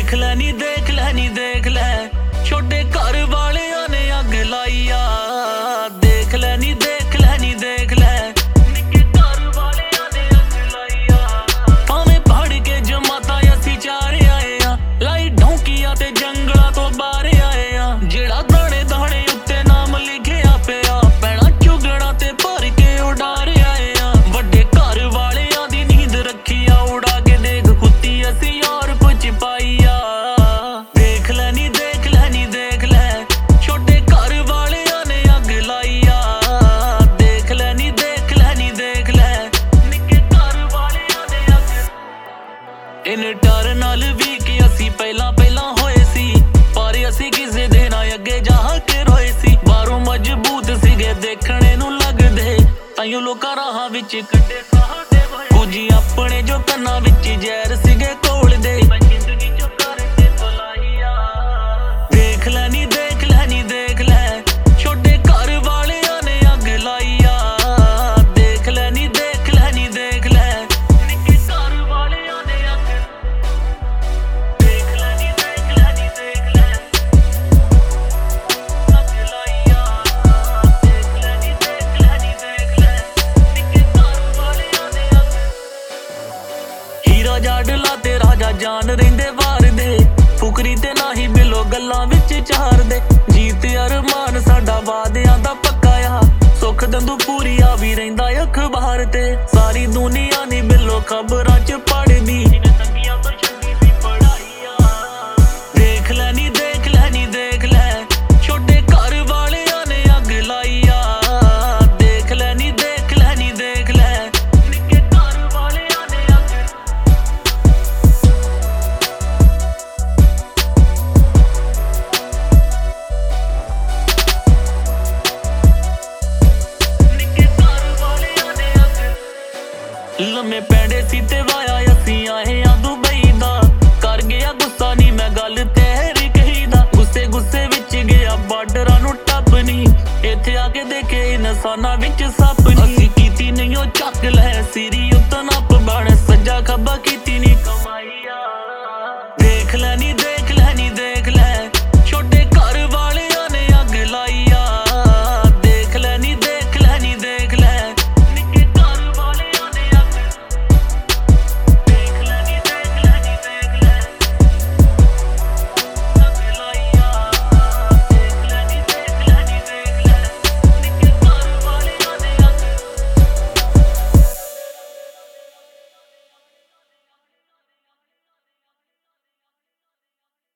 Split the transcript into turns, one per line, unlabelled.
देख लै नी देख लै नी देख लै छोटे घर वालियां ने अग लाई आ। देख लै नी देख लै नी देख लै निक्के घर वालियां ने अग लाई आ। भावें पढ़ के जमातां असीं चार आए आ, लाई ढौंकियां ते जंगलां तो बाहर आए आ। जेड़ा दाने दाने उत्ते नाम लिखिया पिया पैणा चुगणा ते भर के उडार आए आ। वड्डे घर वालियां दी नींद रखी आ उड़ा के देख कुत्ती असीं और कुछ पाई आ। देख लै नी देख लै नी देख लै छोटे घर वालियां ने अग लाई आ। देख लै नी देख लै नी देख लै निक्के घर वालियां ने अग। इन डर नाल भी कि असीं पहला होए सी, पर असीं किसे दे ना अगे जा के रोए सी। बाहरों मजबूत सीगे देखने नूं लगदे, ताइयों लोकां राहां विच कड्डे साडे कुछ अपने जो कन्नां विच जहर सीगे घोलदे। जिंदगी चों करके भलाई आ। देख लै नी देख लै नी देख लै छोटे घर वालियां ने अग लाई आ। देख लै नी देख लै नी देख लै निक्के घर वालियां ने अग। देख लै नी देख लै नी देख लै अग लाई आ। देख लै नी देख लै नी देख लै निक्के घर वालियां ने अग। हीरा जाडला ते राजा जान रहिंदे वार दे, फुकरी ते नाही बिलो गल्लां विच चार दे। जीत अरमान साडा वादियां दा पक्का आ, सुख दंदू पूरी आ भी रहिंदा अखबार ते। सारी दुनिया नी बिलो खबरां च पढ़दी तंगियां तो चंगी सी पढ़ाई आ। देख लै नी देख लै नी देख लै छोटे घर वालियां ने अग लाई आ। देख लै नी देख लै नी देख लै निक्के घर वालियां ने अग। लम्मे पैंडे सी ते वाया असीं आए आ दुबई दा, कर गया गुस्सा नी मैं गल तेरी कही दा। गुस्से विच गया बार्डरां नूं टप्पनी, इत्थे आके देखे इंसानां विच सप्प नी। असीं कीती नहीं ओ चक लै सिरी उत्त नप बण सज्जा खब्बा कीती नी